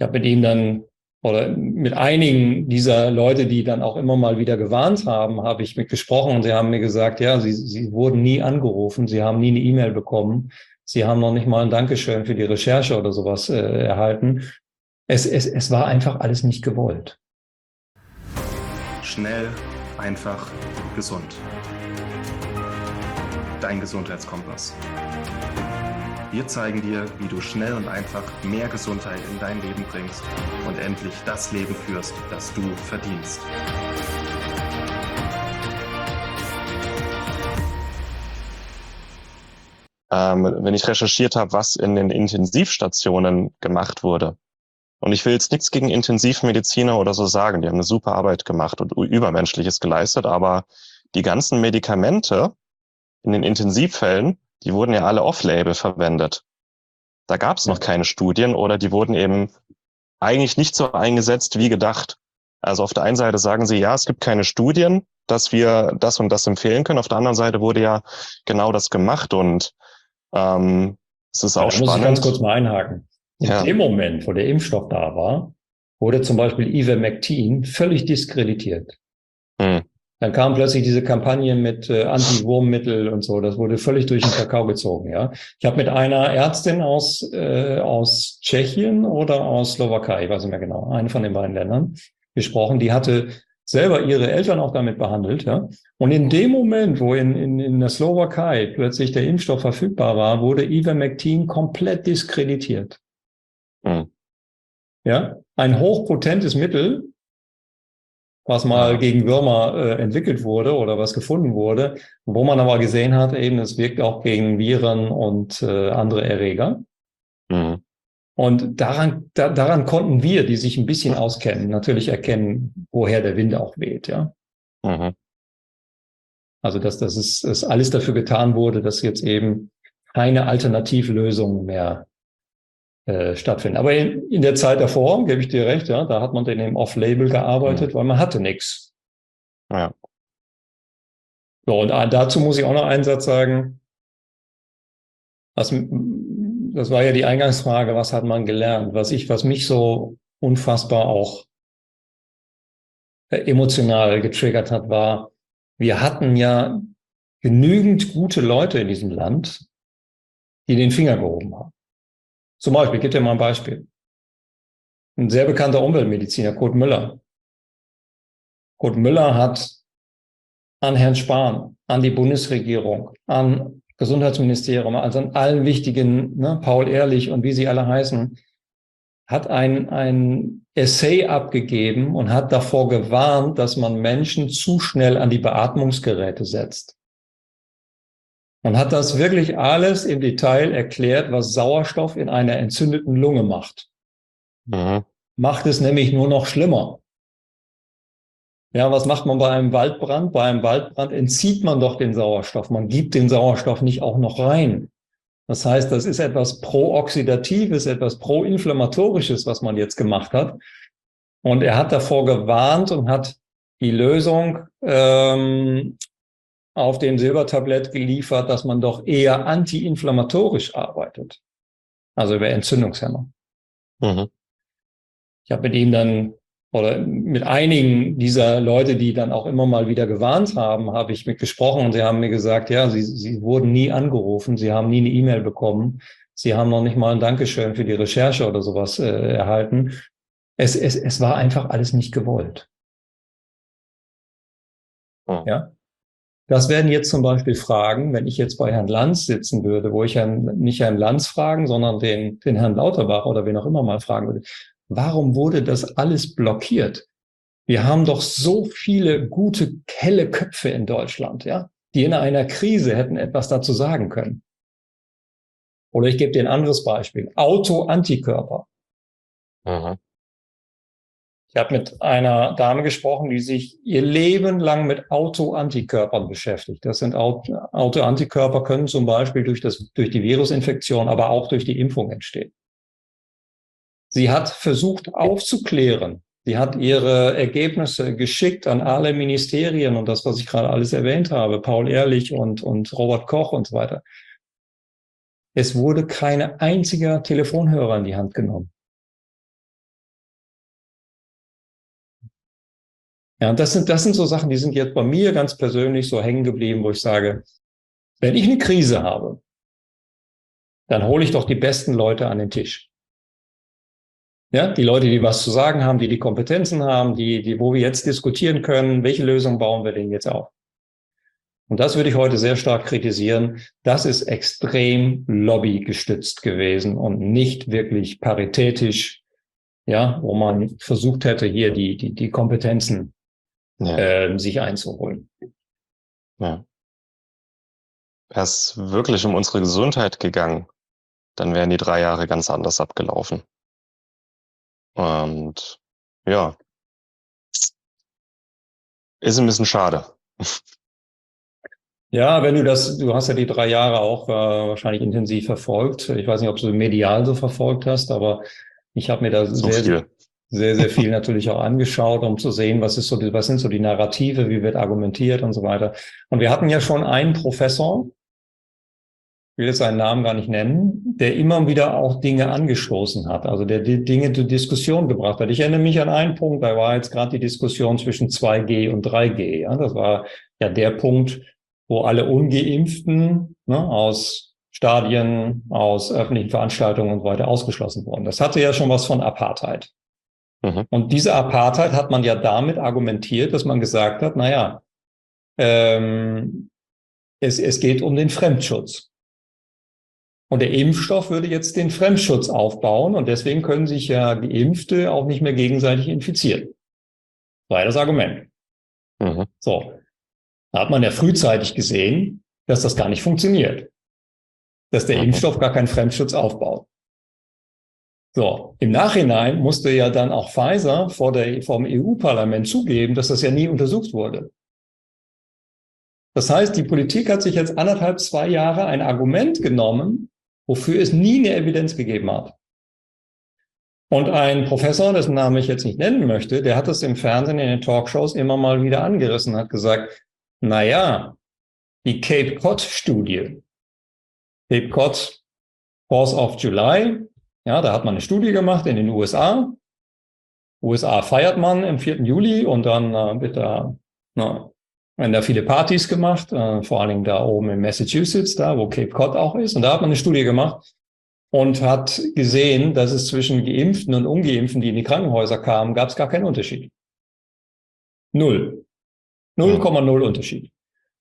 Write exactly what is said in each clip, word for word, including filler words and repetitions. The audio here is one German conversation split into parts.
Ich habe mit ihm dann, oder mit einigen dieser Leute, die dann auch immer mal wieder gewarnt haben, habe ich mit gesprochen und sie haben mir gesagt, ja, sie, sie wurden nie angerufen, sie haben nie eine E-Mail bekommen, sie haben noch nicht mal ein Dankeschön für die Recherche oder sowas äh, erhalten. Es, es, es war einfach alles nicht gewollt. Schnell, einfach, gesund. Dein Gesundheitskompass. Wir zeigen dir, wie du schnell und einfach mehr Gesundheit in dein Leben bringst und endlich das Leben führst, das du verdienst. Ähm, wenn ich recherchiert habe, was in den Intensivstationen gemacht wurde. Und ich will jetzt nichts gegen Intensivmediziner oder so sagen, die haben eine super Arbeit gemacht und Übermenschliches geleistet, aber die ganzen Medikamente in den Intensivfällen, die wurden ja alle off-label verwendet. Da gab es noch keine Studien oder die wurden eben eigentlich nicht so eingesetzt wie gedacht. Also auf der einen Seite sagen sie, ja, es gibt keine Studien, dass wir das und das empfehlen können. Auf der anderen Seite wurde ja genau das gemacht und ähm, es ist auch Da spannend. muss ich ganz kurz mal einhaken. In Ja. dem Moment, wo der Impfstoff da war, wurde zum Beispiel Ivermectin völlig diskreditiert. Hm. Dann kam plötzlich diese Kampagne mit äh, Anti-Wurmmittel und so. Das wurde völlig durch den Kakao gezogen. Ja, ich habe mit einer Ärztin aus äh, aus Tschechien oder aus Slowakei, ich weiß nicht mehr genau, eine von den beiden Ländern, gesprochen. Die hatte selber ihre Eltern auch damit behandelt. Ja, und in dem Moment, wo in in, in der Slowakei plötzlich der Impfstoff verfügbar war, wurde Ivermectin komplett diskreditiert. Hm. Ja, ein hochpotentes Mittel, was mal Ja. gegen Würmer äh, entwickelt wurde oder was gefunden wurde, wo man aber gesehen hat, eben, es wirkt auch gegen Viren und äh, andere Erreger. Mhm. Und daran, da, daran konnten wir, die sich ein bisschen auskennen, natürlich erkennen, woher der Wind auch weht. Ja, Mhm. also dass das ist, dass alles dafür getan wurde, dass jetzt eben keine Alternativlösungen mehr äh, stattfinden. Aber in, in der Zeit davor, gebe ich dir recht, ja, da hat man dann eben off-label gearbeitet, Mhm. weil man hatte nichts. Ja. So, und dazu muss ich auch noch einen Satz sagen. Was, das war ja die Eingangsfrage, was hat man gelernt? Was ich, was mich so unfassbar auch emotional getriggert hat, war, wir hatten ja genügend gute Leute in diesem Land, die den Finger gehoben haben. Zum Beispiel, ich gebe dir mal ein Beispiel. Ein sehr bekannter Umweltmediziner, Kurt Müller. Kurt Müller hat an Herrn Spahn, an die Bundesregierung, an Gesundheitsministerium, also an allen wichtigen, ne, Paul Ehrlich und wie sie alle heißen, hat ein, ein Essay abgegeben und hat davor gewarnt, dass man Menschen zu schnell an die Beatmungsgeräte setzt. Man hat das wirklich alles im Detail erklärt, was Sauerstoff in einer entzündeten Lunge macht. Mhm. Macht es nämlich nur noch schlimmer. Ja, was macht man bei einem Waldbrand? Bei einem Waldbrand entzieht man doch den Sauerstoff. Man gibt den Sauerstoff nicht auch noch rein. Das heißt, das ist etwas Pro-Oxidatives, etwas Pro-Inflammatorisches, was man jetzt gemacht hat. Und er hat davor gewarnt und hat die Lösung ähm, auf dem Silbertablett geliefert, dass man doch eher antiinflammatorisch arbeitet. Also über Entzündungshemmer. Mhm. Ich habe mit ihm dann, oder mit einigen dieser Leute, die dann auch immer mal wieder gewarnt haben, habe ich mit gesprochen und sie haben mir gesagt, ja, sie, sie wurden nie angerufen, sie haben nie eine E-Mail bekommen, sie haben noch nicht mal ein Dankeschön für die Recherche oder sowas äh, erhalten. Es, es, es war einfach alles nicht gewollt. Mhm. Ja. Das werden jetzt zum Beispiel Fragen, wenn ich jetzt bei Herrn Lanz sitzen würde, wo ich Herrn, nicht Herrn Lanz fragen, sondern den, den Herrn Lauterbach oder wen auch immer mal fragen würde. Warum wurde das alles blockiert? Wir haben doch so viele gute, helle Köpfe in Deutschland, ja, die in einer Krise hätten etwas dazu sagen können. Oder ich gebe dir ein anderes Beispiel. Autoantikörper. Mhm. Ich habe mit einer Dame gesprochen, die sich ihr Leben lang mit Autoantikörpern beschäftigt. Das sind Autoantikörper, können zum Beispiel durch, das, durch die Virusinfektion, aber auch durch die Impfung entstehen. Sie hat versucht aufzuklären. Sie hat ihre Ergebnisse geschickt an alle Ministerien und das, was ich gerade alles erwähnt habe, Paul Ehrlich und, und Robert Koch und so weiter. Es wurde keine einziger Telefonhörer in die Hand genommen. Ja, und das sind, das sind so Sachen, die sind jetzt bei mir ganz persönlich so hängen geblieben, wo ich sage, wenn ich eine Krise habe, dann hole ich doch die besten Leute an den Tisch. Ja, die Leute, die was zu sagen haben, die die Kompetenzen haben, die, die, wo wir jetzt diskutieren können, welche Lösung bauen wir denn jetzt auf? Und das würde ich heute sehr stark kritisieren. Das ist extrem lobbygestützt gewesen und nicht wirklich paritätisch, ja, wo man versucht hätte, hier die, die, die Kompetenzen ja. äh, sich einzuholen. Ja. Wäre es wirklich um unsere Gesundheit gegangen, dann wären die drei Jahre ganz anders abgelaufen. Und ja, ist ein bisschen schade. Ja, wenn du das, du hast ja die drei Jahre auch äh, wahrscheinlich intensiv verfolgt. Ich weiß nicht, ob du medial so verfolgt hast, aber ich habe mir da so sehr, viel. sehr, sehr viel natürlich auch angeschaut, um zu sehen, was ist so, die, was sind so die Narrative, wie wird argumentiert und so weiter. Und wir hatten ja schon einen Professor, ich will jetzt seinen Namen gar nicht nennen, der immer wieder auch Dinge angestoßen hat, also der die Dinge zur Diskussion gebracht hat. Ich erinnere mich an einen Punkt, da war jetzt gerade die Diskussion zwischen zwei G und drei G. Ja, das war ja der Punkt, wo alle Ungeimpften ne, aus Stadien, aus öffentlichen Veranstaltungen und so weiter ausgeschlossen wurden. Das hatte ja schon was von Apartheid. Mhm. Und diese Apartheid hat man ja damit argumentiert, dass man gesagt hat, naja, ähm, es, es geht um den Fremdschutz. Und der Impfstoff würde jetzt den Fremdschutz aufbauen und deswegen können sich ja Geimpfte auch nicht mehr gegenseitig infizieren. Das war das Argument. Mhm. So. Da hat man ja frühzeitig gesehen, dass das gar nicht funktioniert. Dass der mhm. Impfstoff gar keinen Fremdschutz aufbaut. So. Im Nachhinein musste ja dann auch Pfizer vor der, vor dem E U-Parlament zugeben, dass das ja nie untersucht wurde. Das heißt, die Politik hat sich jetzt anderthalb, zwei Jahre ein Argument genommen, wofür es nie eine Evidenz gegeben hat. Und ein Professor, dessen Namen ich jetzt nicht nennen möchte, der hat das im Fernsehen, in den Talkshows immer mal wieder angerissen, hat gesagt, na ja, die Cape Cod-Studie, Cape Cod, Fourth of July, ja, da hat man eine Studie gemacht in den U S A. U S A feiert man am vierten Juli und dann äh, wird da, na, werden da viele Partys gemacht, äh, vor allen Dingen da oben in Massachusetts, da wo Cape Cod auch ist. Und da hat man eine Studie gemacht und hat gesehen, dass es zwischen Geimpften und Ungeimpften, die in die Krankenhäuser kamen, gab es gar keinen Unterschied. Null. null Komma null Unterschied.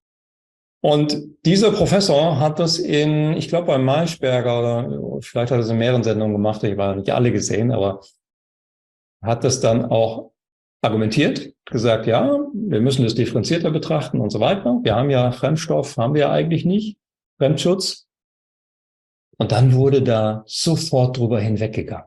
Und dieser Professor hat das in, ich glaube bei Maischberger, oder vielleicht hat er es in mehreren Sendungen gemacht, ich war nicht alle gesehen, aber hat das dann auch argumentiert, gesagt, ja, wir müssen das differenzierter betrachten und so weiter. Wir haben ja Fremdstoff, haben wir ja eigentlich nicht, Fremdschutz. Und dann wurde da sofort drüber hinweggegangen.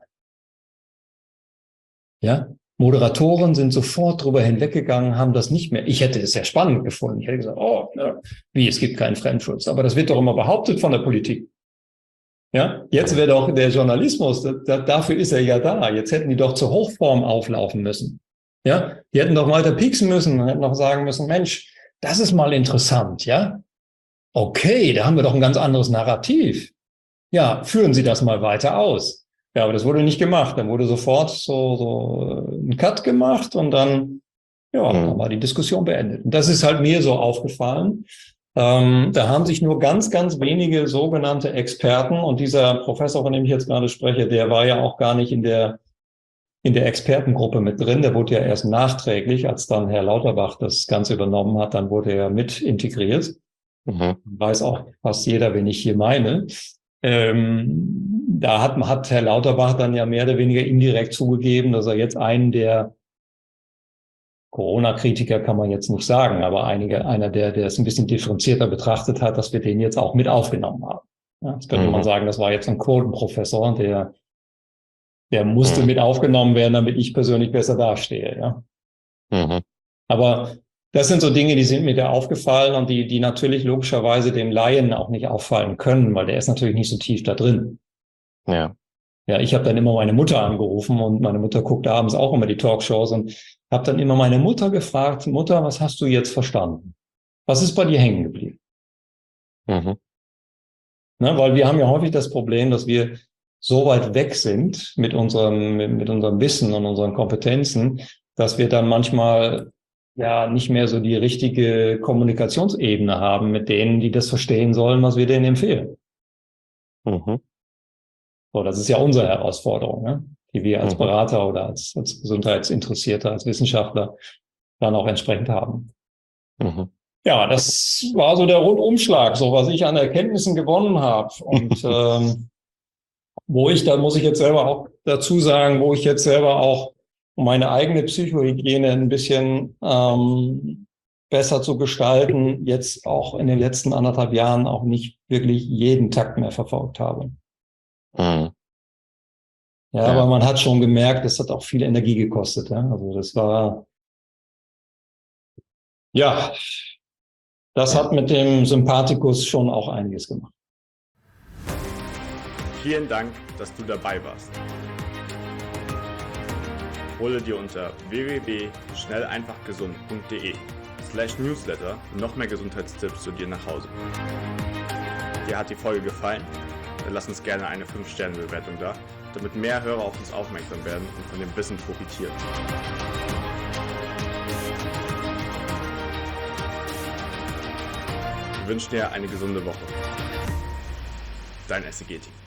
Ja, Moderatoren sind sofort drüber hinweggegangen, haben das nicht mehr. Ich hätte es sehr spannend gefunden. Ich hätte gesagt, oh, ja, wie, es gibt keinen Fremdschutz. Aber das wird doch immer behauptet von der Politik. Ja, jetzt wäre doch der Journalismus, da, dafür ist er ja da. Jetzt hätten die doch zur Hochform auflaufen müssen. Ja, die hätten doch weiter pieksen müssen, hätten noch sagen müssen, Mensch, das ist mal interessant, ja? Okay, da haben wir doch ein ganz anderes Narrativ. Ja, führen Sie das mal weiter aus. Ja, aber das wurde nicht gemacht. Dann wurde sofort so, so ein Cut gemacht und dann, ja, dann war die Diskussion beendet. Und das ist halt mir so aufgefallen. Ähm, da haben sich nur ganz, ganz wenige sogenannte Experten und dieser Professor, von dem ich jetzt gerade spreche, der war ja auch gar nicht in der in der Expertengruppe mit drin. Der wurde ja erst nachträglich, als dann Herr Lauterbach das Ganze übernommen hat, dann wurde er mit integriert. Mhm. Weiß auch fast jeder, wen ich hier meine. Ähm, da hat, hat Herr Lauterbach dann ja mehr oder weniger indirekt zugegeben, dass er jetzt einen der Corona-Kritiker kann man jetzt nicht sagen, aber einige, einer, der, der es ein bisschen differenzierter betrachtet hat, dass wir den jetzt auch mit aufgenommen haben. Ja, jetzt könnte mhm. man sagen, das war jetzt ein Quotenprofessor, der Der musste mhm. mit aufgenommen werden, damit ich persönlich besser dastehe. Ja. Mhm. Aber das sind so Dinge, die sind mir da aufgefallen und die, die natürlich logischerweise dem Laien auch nicht auffallen können, weil der ist natürlich nicht so tief da drin. Ja. Ja, ich habe dann immer meine Mutter angerufen und meine Mutter guckt abends auch immer die Talkshows und habe dann immer meine Mutter gefragt, Mutter, was hast du jetzt verstanden? Was ist bei dir hängen geblieben? Mhm. Na, weil wir haben ja häufig das Problem, dass wir so weit weg sind mit unserem, mit, mit unserem Wissen und unseren Kompetenzen, dass wir dann manchmal ja nicht mehr so die richtige Kommunikationsebene haben mit denen, die das verstehen sollen, was wir denen empfehlen. Mhm. So, das ist ja unsere Herausforderung, ne? Die wir als Mhm. Berater oder als, als Gesundheitsinteressierte, als Wissenschaftler dann auch entsprechend haben. Mhm. Ja, das war so der Rundumschlag, so was ich an Erkenntnissen gewonnen habe. Und ähm, wo ich, da muss ich jetzt selber auch dazu sagen, wo ich jetzt selber auch, um meine eigene Psychohygiene ein bisschen ähm, besser zu gestalten, jetzt auch in den letzten anderthalb Jahren auch nicht wirklich jeden Takt mehr verfolgt habe. Mhm. Ja, Ja. aber man hat schon gemerkt, das hat auch viel Energie gekostet. Ja? Also das war, ja, das Ja. hat mit dem Sympathikus schon auch einiges gemacht. Vielen Dank, dass du dabei warst. Hole dir unter w w w punkt schnell einfach gesund punkt de slash newsletter noch mehr Gesundheitstipps zu dir nach Hause. Dir hat die Folge gefallen? Dann lass uns gerne eine fünf Sterne Bewertung da, damit mehr Hörer auf uns aufmerksam werden und von dem Wissen profitieren. Wir wünschen dir eine gesunde Woche. Dein S E G-Team.